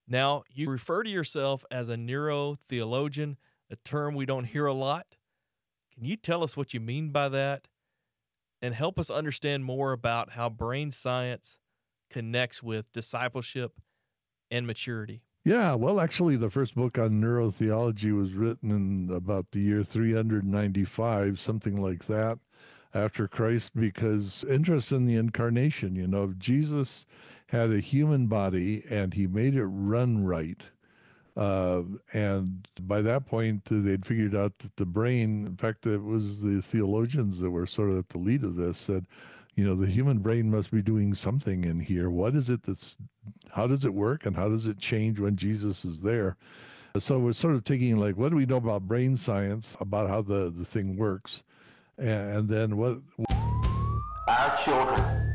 Now, you refer to yourself as a neurotheologian, a term we don't hear a lot. Can you tell us what you mean by that and help us understand more about how brain science connects with discipleship and maturity? Yeah, well, actually, the first book on neurotheology was written in about the year 395, something like that, after Christ, because interest in the incarnation, Jesus had a human body and he made it run right. And by that point, they'd figured out that the brain, in fact, it was the theologians that were sort of at the lead of this, said, the human brain must be doing something in here. What is it how does it work and how does it change when Jesus is there? So we're sort of taking like, what do we know about brain science, about how the thing works? And then what? Our children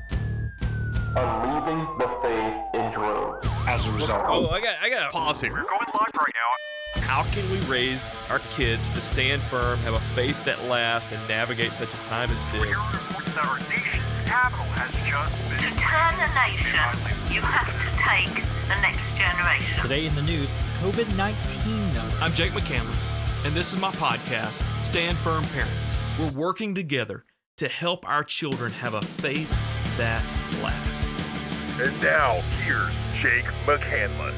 are leaving the faith in droves. As a result. Oh, I got to pause here. We're going live right now. How can we raise our kids to stand firm, have a faith that lasts, and navigate such a time as this? We're reporting that our nation's capital has just been... To turn a nation, you have to take the next generation. Today in the news, COVID-19 numbers. I'm Jake McCandless, and this is my podcast, Stand Firm Parents. We're working together to help our children have a faith that lasts. And now, here's Jake McCandless.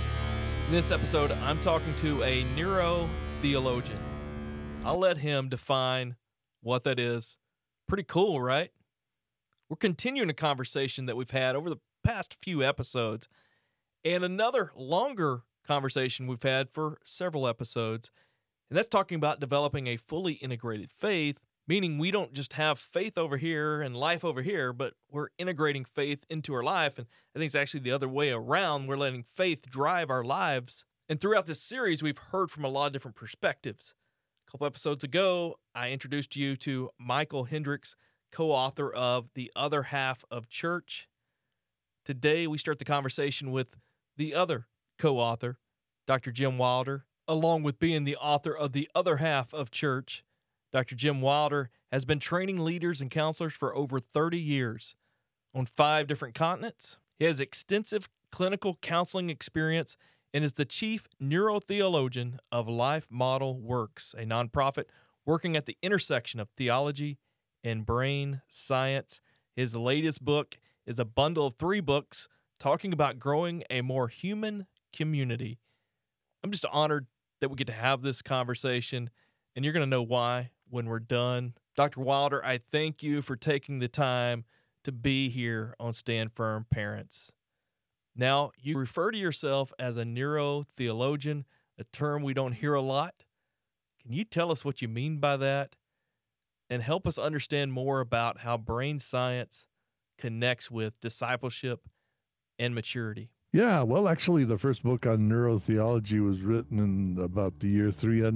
In this episode, I'm talking to a neurotheologian. I'll let him define what that is. Pretty cool, right? We're continuing a conversation that we've had over the past few episodes, and another longer conversation we've had for several episodes, and that's talking about developing a fully integrated faith, meaning we don't just have faith over here and life over here, but we're integrating faith into our life. And I think it's actually the other way around. We're letting faith drive our lives. And throughout this series, we've heard from a lot of different perspectives. A couple episodes ago, I introduced you to Michael Hendricks, co-author of The Other Half of Church. Today, we start the conversation with the other co-author, Dr. Jim Wilder. Along with being the author of The Other Half of Church, Dr. Jim Wilder has been training leaders and counselors for over 30 years on 5 different continents. He has extensive clinical counseling experience and is the chief neurotheologian of Life Model Works, a nonprofit working at the intersection of theology and brain science. His latest book is a bundle of 3 books talking about growing a more human community. I'm just honored that we get to have this conversation, and you're going to know why when we're done. Dr. Wilder, I thank you for taking the time to be here on Stand Firm Parents. Now, you refer to yourself as a neurotheologian, a term we don't hear a lot. Can you tell us what you mean by that and help us understand more about how brain science connects with discipleship and maturity? Yeah, well, actually, the first book on neurotheology was written in about the year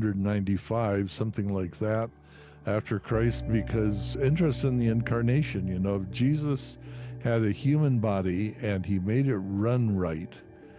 395, something like that, after Christ, because interest in the incarnation, Jesus had a human body and he made it run right.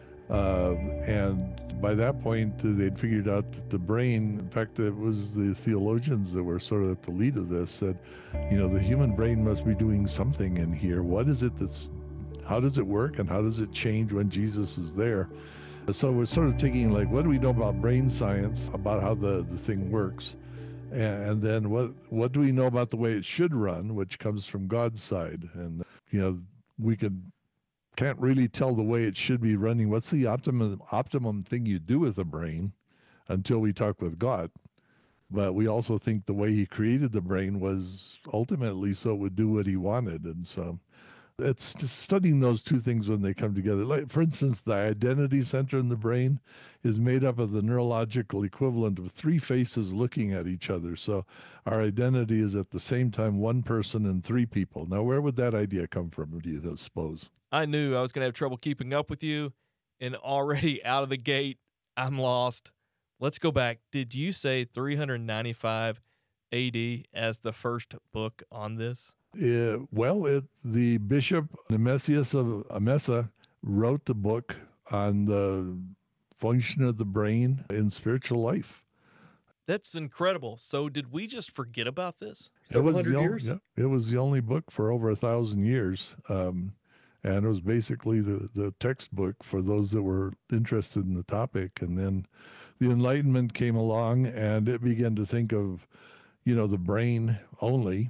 And by that point, they'd figured out that the brain, in fact, it was the theologians that were sort of at the lead of this, said, the human brain must be doing something in here. What is it how does it work and how does it change when Jesus is there? So we're sort of taking like, what do we know about brain science, about how the thing works? And then what do we know about the way it should run, which comes from God's side? And, we can't really tell the way it should be running. What's the optimum thing you do with the brain until we talk with God? But we also think the way he created the brain was ultimately so it would do what he wanted. And so it's just studying those two things when they come together. Like, for instance, the identity center in the brain is made up of the neurological equivalent of 3 faces looking at each other. So our identity is at the same time 1 person and 3 people. Now, where would that idea come from, do you suppose? I knew I was going to have trouble keeping up with you, and already out of the gate, I'm lost. Let's go back. Did you say 395 AD as the first book on this? The Bishop Nemesius of Emesa wrote the book on the function of the brain in spiritual life. That's incredible. So did we just forget about this? It was the only book for over 1,000 years. And it was basically the textbook for those that were interested in the topic. And then the Enlightenment came along and it began to think of, the brain only,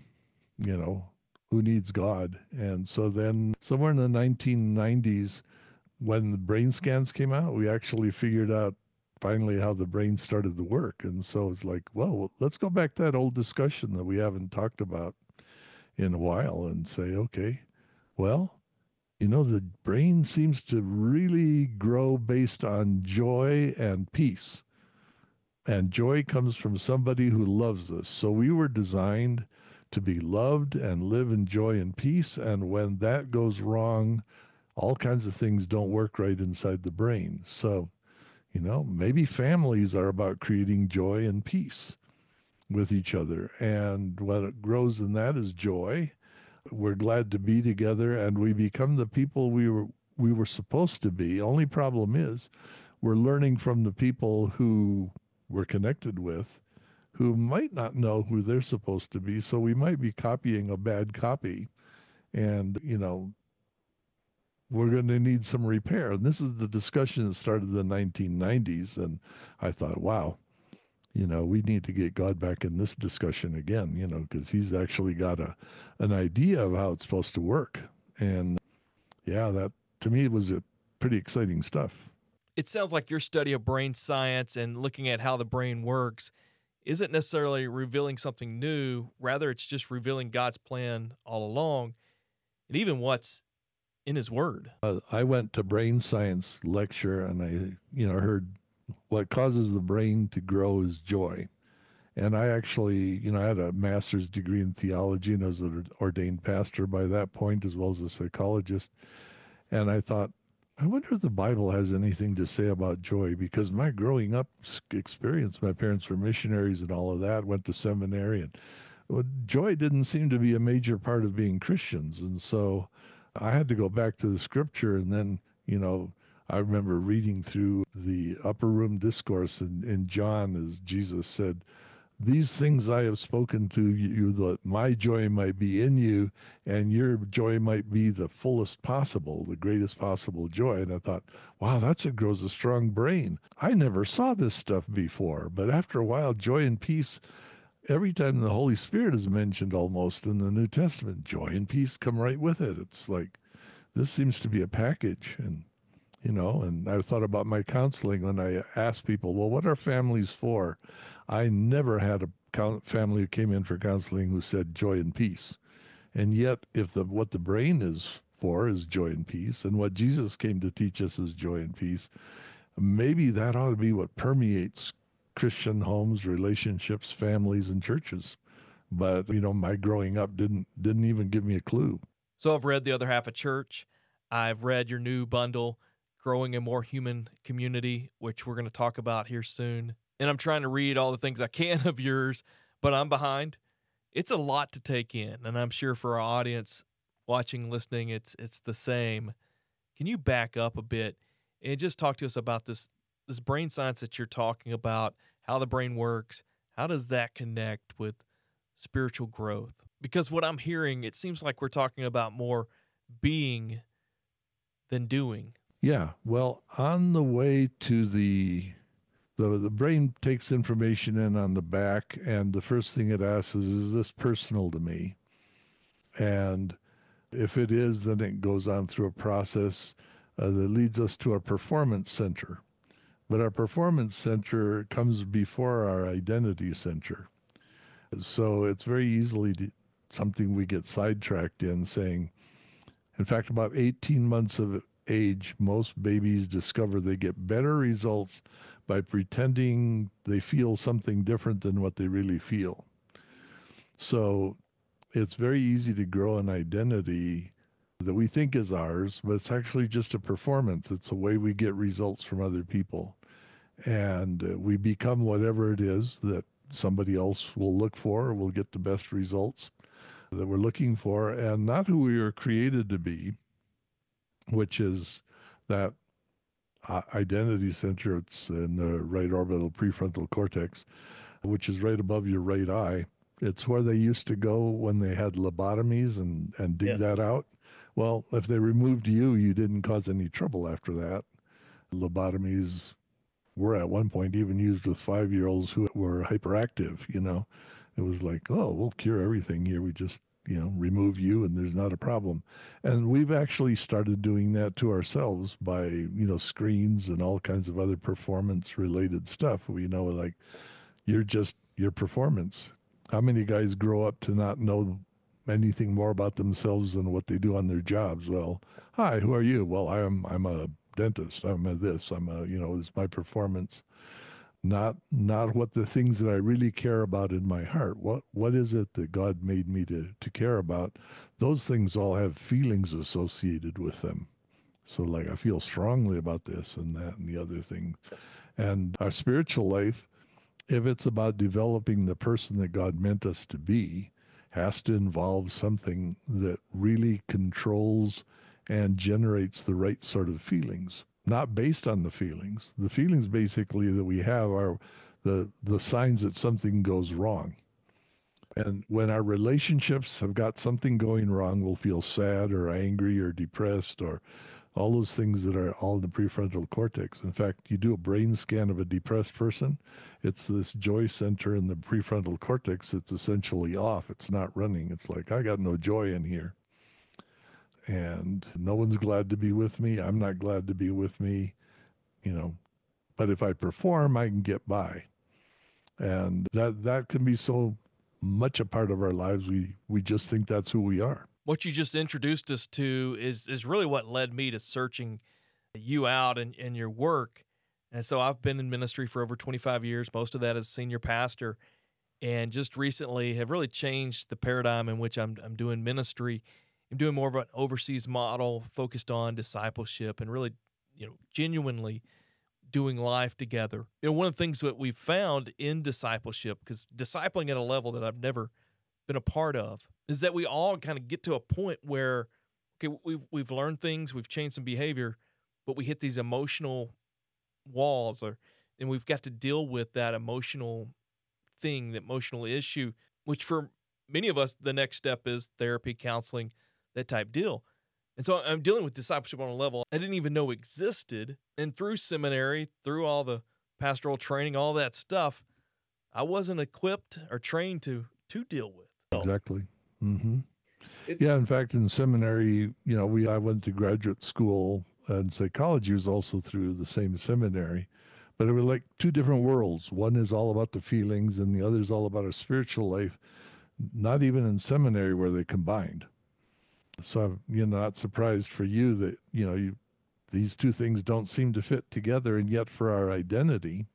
who needs God? And so then somewhere in the 1990s, when the brain scans came out, we actually figured out finally how the brain started to work. And so it's like, well, let's go back to that old discussion that we haven't talked about in a while and say, okay, well, the brain seems to really grow based on joy and peace. And joy comes from somebody who loves us. So we were designed to be loved and live in joy and peace. And when that goes wrong, all kinds of things don't work right inside the brain. So, maybe families are about creating joy and peace with each other. And what grows in that is joy. We're glad to be together and we become the people we were supposed to be. Only problem is we're learning from the people who we're connected with who might not know who they're supposed to be. So we might be copying a bad copy and, we're going to need some repair. And this is the discussion that started in the 1990s. And I thought, wow, we need to get God back in this discussion again, because he's actually got an idea of how it's supposed to work. And yeah, that to me was a pretty exciting stuff. It sounds like your study of brain science and looking at how the brain works isn't necessarily revealing something new. Rather, it's just revealing God's plan all along and even what's in his word. I went to brain science lecture and I, heard what causes the brain to grow is joy. And I actually, I had a master's degree in theology and I was an ordained pastor by that point, as well as a psychologist. And I thought, I wonder if the Bible has anything to say about joy, because my growing up experience, my parents were missionaries and all of that, went to seminary, and joy didn't seem to be a major part of being Christians. And so I had to go back to the scripture. And then, I remember reading through the upper room discourse in John as Jesus said, "These things I have spoken to you, that my joy might be in you and your joy might be the fullest possible, the greatest possible joy." And I thought, wow, that's what grows a strong brain. I never saw this stuff before. But after a while, joy and peace, every time the Holy Spirit is mentioned almost in the New Testament, joy and peace come right with it. It's like, this seems to be a package. And and I thought about my counseling when I asked people, well, what are families for? I never had a family who came in for counseling who said joy and peace. And yet, if what the brain is for is joy and peace, and what Jesus came to teach us is joy and peace, maybe that ought to be what permeates Christian homes, relationships, families, and churches. But, my growing up didn't even give me a clue. So I've read The Other Half of Church. I've read your new bundle, Growing a More Human Community, which we're going to talk about here soon. And I'm trying to read all the things I can of yours, but I'm behind. It's a lot to take in, and I'm sure for our audience watching, listening, it's the same. Can you back up a bit and just talk to us about this brain science that you're talking about, how the brain works? How does that connect with spiritual growth? Because what I'm hearing, it seems like we're talking about more being than doing. Yeah, well, on the way to the brain takes information in on the back, and the first thing it asks is this personal to me? And if it is, then it goes on through a process that leads us to our performance center. But our performance center comes before our identity center. So it's very easily something we get sidetracked in, saying, in fact, about 18 months of age, most babies discover they get better results by pretending they feel something different than what they really feel. So it's very easy to grow an identity that we think is ours, but it's actually just a performance. It's a way we get results from other people. And we become whatever it is that somebody else will look for, or will get the best results that we're looking for, and not who we were created to be, which is that identity center. It's in the right orbital prefrontal cortex, which is right above your right eye. It's where they used to go when they had lobotomies and dig that out. Well, if they removed you, you didn't cause any trouble after that. Lobotomies were at one point even used with 5-year-olds who were hyperactive, you know. It was like, oh, we'll cure everything here. We just, remove you and there's not a problem. And we've actually started doing that to ourselves by, screens and all kinds of other performance related stuff. We know, like, you're just your performance. How many guys grow up to not know anything more about themselves than what they do on their jobs? Well, hi, who are you? Well, I'm a dentist. I'm a this. I'm a, it's my performance. Not what the things that I really care about in my heart. What is it that God made me to care about? Those things all have feelings associated with them. So, like, I feel strongly about this and that and the other thing. And our spiritual life, if it's about developing the person that God meant us to be, has to involve something that really controls and generates the right sort of feelings, not based on the feelings. The feelings basically that we have are the signs that something goes wrong. And when our relationships have got something going wrong, we'll feel sad or angry or depressed or all those things that are all in the prefrontal cortex. In fact, you do a brain scan of a depressed person, it's this joy center in the prefrontal cortex that's essentially off. It's not running. It's like, I got no joy in here. And no one's glad to be with me. I'm not glad to be with me, But if I perform, I can get by. And that can be so much a part of our lives. We just think that's who we are. What you just introduced us to is really what led me to searching you out and your work. And so I've been in ministry for over 25 years, most of that as senior pastor, and just recently have really changed the paradigm in which I'm doing ministry. I'm doing more of an overseas model focused on discipleship and really, genuinely doing life together. One of the things that we've found in discipleship, because discipling at a level that I've never been a part of, is that we all kind of get to a point where, okay, we've learned things, we've changed some behavior, but we hit these emotional walls, and we've got to deal with that emotional thing, the emotional issue, which for many of us, the next step is therapy, counseling, that type deal. And so I'm dealing with discipleship on a level I didn't even know existed. And through seminary, through all the pastoral training, all that stuff, I wasn't equipped or trained to deal with. Exactly. Mm-hmm. Yeah, in fact, in seminary, I went to graduate school, and psychology was also through the same seminary, but it was like two different worlds. One is all about the feelings, and the other is all about our spiritual life. Not even in seminary were they combined. So I'm, not surprised for you that these two things don't seem to fit together, and yet for our identity,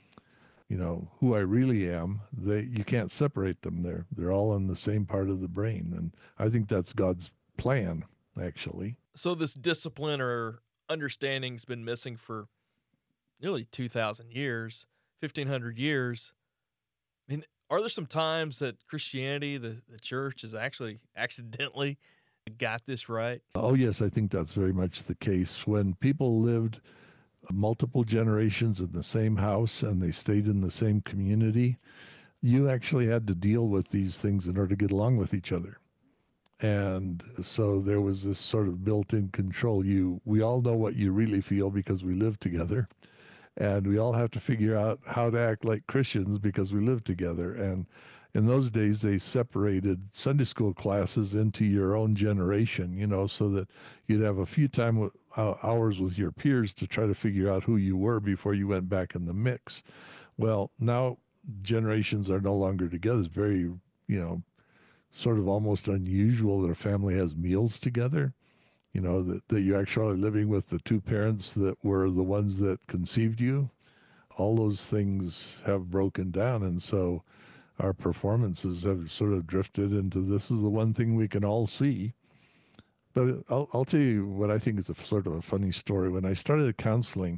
who I really am, you can't separate them. They're all in the same part of the brain. And I think that's God's plan, actually. So this discipline or understanding's been missing for nearly 2,000 years, 1,500 years. I mean, are there some times that Christianity, the church, has actually accidentally got this right? Oh, yes, I think that's very much the case. When people lived multiple generations in the same house and they stayed in the same community, you actually had to deal with these things in order to get along with each other. And so there was this sort of built-in control. We all know what you really feel because we live together, and we all have to figure out how to act like Christians because we live together. And in those days, they separated Sunday school classes into your own generation, so that you'd have a few hours with your peers to try to figure out who you were before you went back in the mix. Well, now generations are no longer together. It's very, sort of almost unusual that a family has meals together, that you're actually living with the two parents that were the ones that conceived you. All those things have broken down. And so our performances have sort of drifted into this is the one thing we can all see. But I'll tell you what I think is a sort of a funny story. When I started counseling,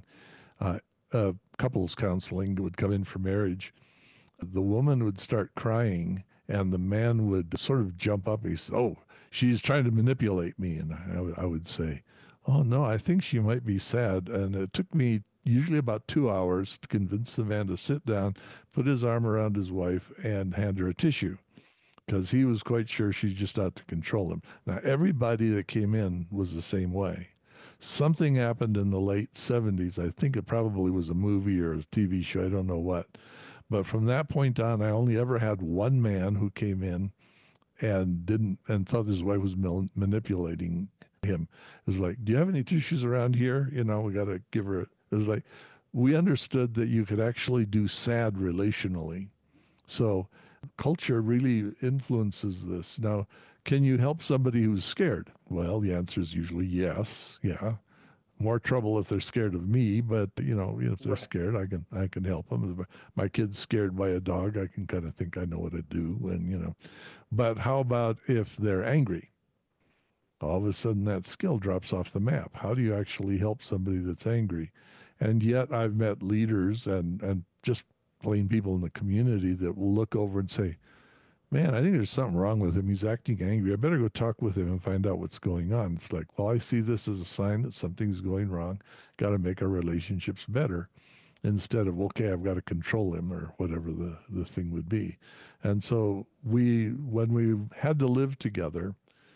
couples counseling would come in for marriage. The woman would start crying, and the man would sort of jump up. He said, "Oh, she's trying to manipulate me." And I would say, "Oh, no, I think she might be sad." And it took me usually about 2 hours to convince the man to sit down, put his arm around his wife, and hand her a tissue. because he was quite sure she's just out to control him. Now, everybody that came in was the same way. Something happened in the late 70s. I think it probably was a movie or a TV show. I don't know what. But from that point on, I only ever had one man who came in and didn't and thought his wife was manipulating him. It was like, do you have any tissues around here? You know, we got to give her. It was like, we understood that you could actually do sad relationally. So culture really influences this. Now, can you help somebody who's scared? Well, the answer is usually yes. Yeah. More trouble if they're scared of me, but you know, if they're scared, I can help them. If my kid's scared by a dog, I can kind of think I know what to do, and you know. But how about if they're angry? All of a sudden, that skill drops off the map. How do you actually help somebody that's angry? And yet, I've met leaders and just plain people in the community that will look over and say, man, I think there's something wrong with him. He's acting angry. I better go talk with him and find out what's going on. It's like, well, I see this as a sign that something's going wrong. Got to make our relationships better instead of, okay, I've got to control him or whatever the thing would be. And so when we had to live together,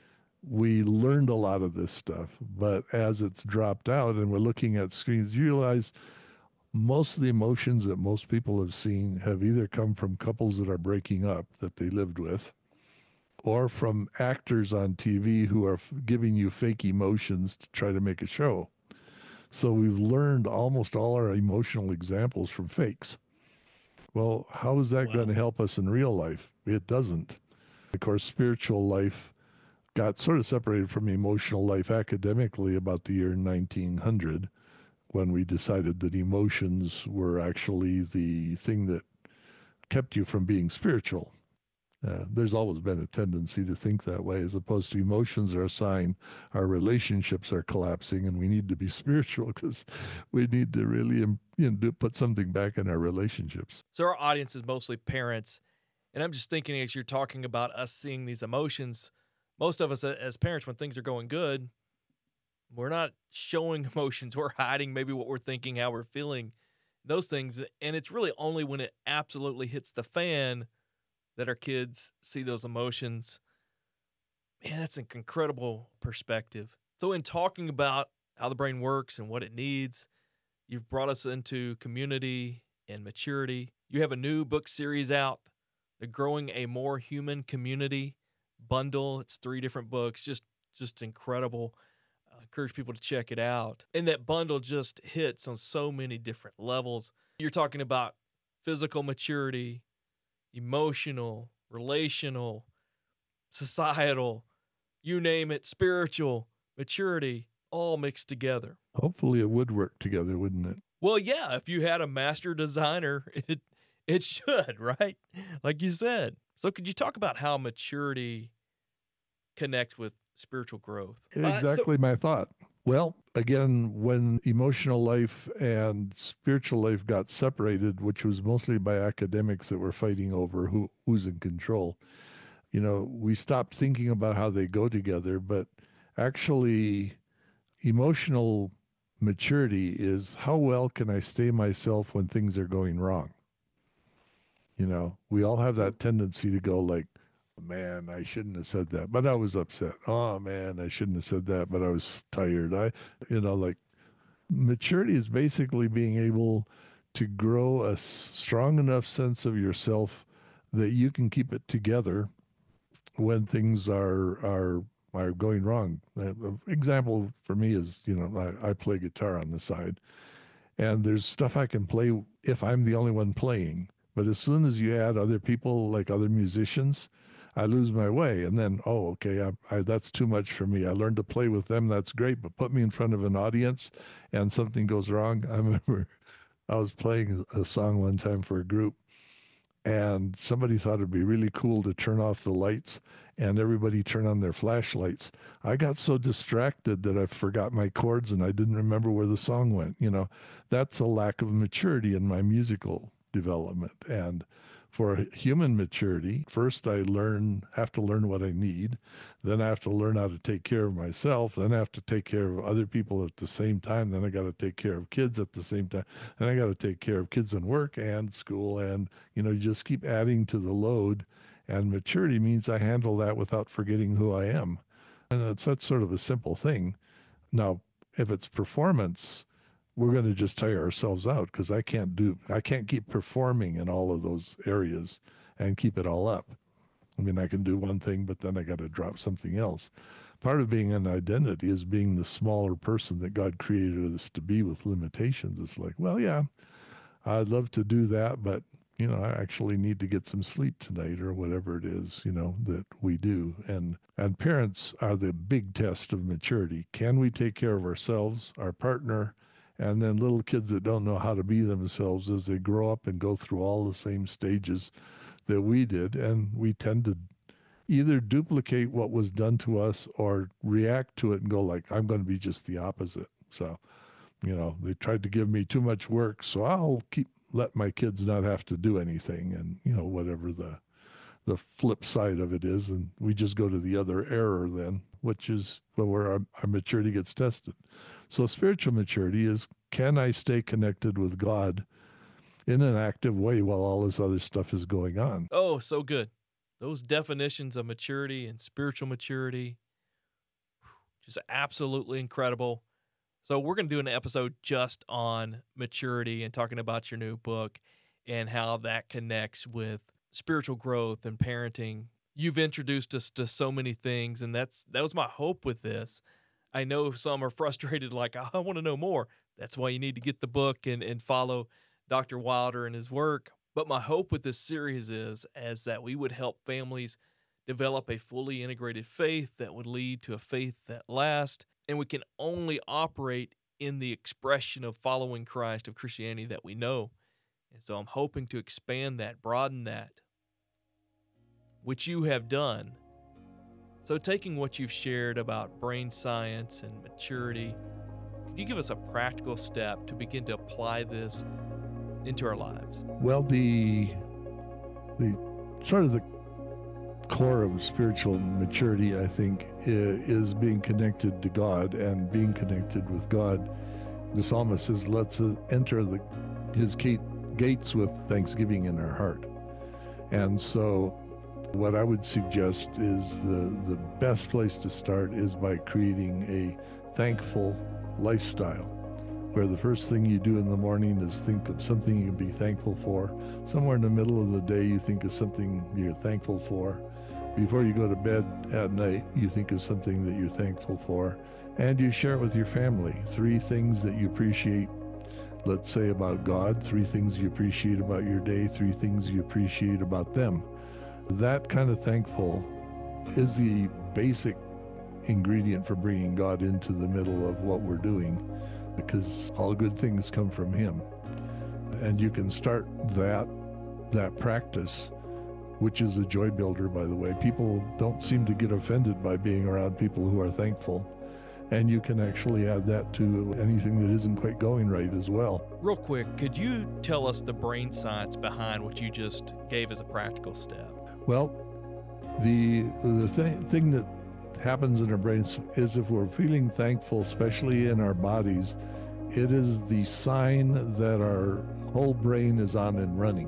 we learned a lot of this stuff. But as it's dropped out and we're looking at screens, you realize most of the emotions that most people have seen have either come from couples that are breaking up that they lived with, or from actors on TV who are giving you fake emotions to try to make a show. So we've learned almost all our emotional examples from fakes. Well, how is that going to help us in real life? It doesn't. Of course, spiritual life got sort of separated from emotional life academically about the year 1900, when we decided that emotions were actually the thing that kept you from being spiritual. There's always been a tendency to think that way, as opposed to emotions are a sign our relationships are collapsing and we need to be spiritual because we need to really put something back in our relationships. So our audience is mostly parents, and I'm just thinking as you're talking about us seeing these emotions, most of us as parents, when things are going good, we're not showing emotions. We're hiding maybe what we're thinking, how we're feeling, those things. And it's really only when it absolutely hits the fan that our kids see those emotions. Man, that's an incredible perspective. So in talking about how the brain works and what it needs, you've brought us into community and maturity. You have a new book series out, the Growing a More Human Community bundle. It's 3 different books, just incredible. Encourage people to check it out. And that bundle just hits on so many different levels. You're talking about physical maturity, emotional, relational, societal, you name it, spiritual maturity, all mixed together. Hopefully it would work together, wouldn't it? Well, yeah, if you had a master designer, it should, right? Like you said. So could you talk about how maturity connects with spiritual growth? Exactly my thought. Well, again, when emotional life and spiritual life got separated, which was mostly by academics that were fighting over who's in control, we stopped thinking about how they go together. But actually, emotional maturity is how well can I stay myself when things are going wrong? We all have that tendency to go like, man, I shouldn't have said that, but I was upset. Oh man, I shouldn't have said that, but I was tired. Like maturity is basically being able to grow a strong enough sense of yourself that you can keep it together when things are going wrong. An example for me is, I play guitar on the side, and there's stuff I can play if I'm the only one playing. But as soon as you add other people, like other musicians, I lose my way. And then, that's too much for me. I learned to play with them. That's great. But put me in front of an audience and something goes wrong. I remember I was playing a song one time for a group, and somebody thought it'd be really cool to turn off the lights and everybody turn on their flashlights. I got so distracted that I forgot my chords and I didn't remember where the song went. That's a lack of maturity in my musical development. And for human maturity, first I have to learn what I need. Then I have to learn how to take care of myself. Then I have to take care of other people at the same time. Then I got to take care of kids at the same time. Then I got to take care of kids in work and school. And, you just keep adding to the load. And maturity means I handle that without forgetting who I am. And that's sort of a simple thing. Now, if it's performance, we're going to just tire ourselves out because I can't keep performing in all of those areas and keep it all up. I mean, I can do one thing, but then I got to drop something else. Part of being an identity is being the smaller person that God created us to be with limitations. It's like, well, yeah, I'd love to do that, but, I actually need to get some sleep tonight or whatever it is, that we do. And parents are the big test of maturity. Can we take care of ourselves, our partner, and then little kids that don't know how to be themselves as they grow up and go through all the same stages that we did. And we tend to either duplicate what was done to us or react to it and go like, I'm going to be just the opposite. So, they tried to give me too much work, so I'll let my kids not have to do anything. And, whatever the flip side of it is. And we just go to the other error then, which is where our maturity gets tested. So spiritual maturity is, can I stay connected with God in an active way while all this other stuff is going on? Oh, so good. Those definitions of maturity and spiritual maturity, just absolutely incredible. So we're going to do an episode just on maturity and talking about your new book and how that connects with spiritual growth and parenting. You've introduced us to so many things, and that was my hope with this. I know some are frustrated, like, I want to know more. That's why you need to get the book and follow Dr. Wilder and his work. But my hope with this series is that we would help families develop a fully integrated faith that would lead to a faith that lasts, and we can only operate in the expression of following Christ, of Christianity that we know. And so I'm hoping to expand that, broaden that, which you have done. So taking what you've shared about brain science and maturity, could you give us a practical step to begin to apply this into our lives? Well, the sort of the core of spiritual maturity, I think, is being connected to God and being connected with God. The psalmist says, let's enter his gates with thanksgiving in our heart. And so what I would suggest is the best place to start is by creating a thankful lifestyle, where the first thing you do in the morning is think of something you can be thankful for. Somewhere in the middle of the day, you think of something you're thankful for. Before you go to bed at night, you think of something that you're thankful for, and you share it with your family. 3 things that you appreciate, let's say, about God, 3 things you appreciate about your day, 3 things you appreciate about them. That kind of thankful is the basic ingredient for bringing God into the middle of what we're doing, because all good things come from Him. And you can start that practice, which is a joy builder, by the way. People don't seem to get offended by being around people who are thankful. And you can actually add that to anything that isn't quite going right as well. Real quick, could you tell us the brain science behind what you just gave as a practical step? Well, the thing that happens in our brains is if we're feeling thankful, especially in our bodies, it is the sign that our whole brain is on and running.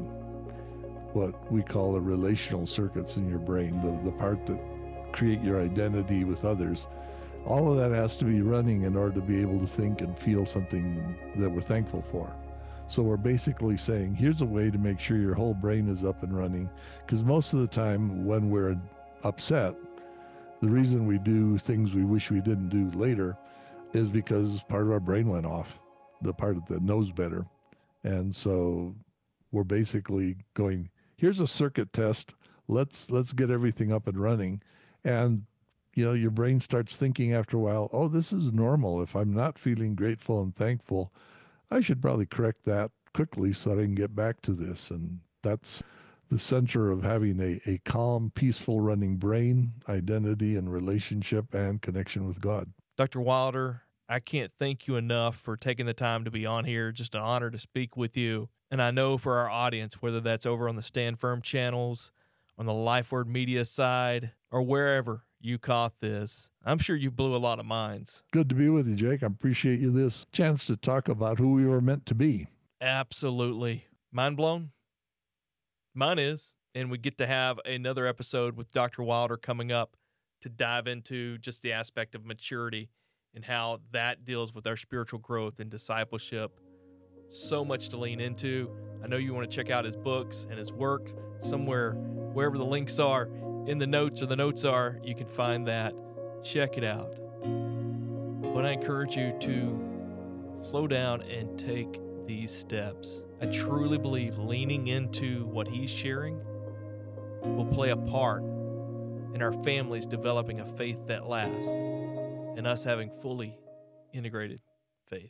What we call the relational circuits in your brain, the part that create your identity with others. All of that has to be running in order to be able to think and feel something that we're thankful for. So we're basically saying, here's a way to make sure your whole brain is up and running. Because most of the time when we're upset, the reason we do things we wish we didn't do later is because part of our brain went off, the part that knows better. And so we're basically going, here's a circuit test. Let's get everything up and running. And your brain starts thinking after a while, oh, this is normal. If I'm not feeling grateful and thankful, I should probably correct that quickly so that I can get back to this. And that's the center of having a calm, peaceful running brain, identity and relationship and connection with God. Dr. Wilder, I can't thank you enough for taking the time to be on here. Just an honor to speak with you. And I know for our audience, whether that's over on the Stand Firm channels, on the LifeWord Media side, or wherever you caught this, I'm sure you blew a lot of minds. Good to be with you, Jake. I appreciate you this chance to talk about who we were meant to be. Absolutely. Mind blown? Mine is. And we get to have another episode with Dr. Wilder coming up to dive into just the aspect of maturity and how that deals with our spiritual growth and discipleship. So much to lean into. I know you want to check out his books and his works somewhere, wherever the links are in the notes or the notes are, you can find that. Check it out. But I encourage you to slow down and take these steps. I truly believe leaning into what he's sharing will play a part in our families developing a faith that lasts and us having fully integrated faith.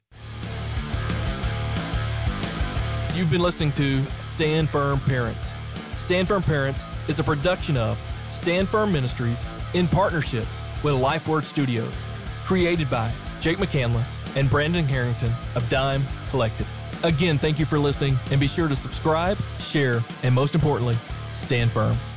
You've been listening to Stand Firm Parents. Stand Firm Parents is a production of Stand Firm Ministries in partnership with LifeWord Studios, created by Jake McCandless and Brandon Harrington of Dime Collective. Again, thank you for listening, and be sure to subscribe, share, and most importantly, stand firm.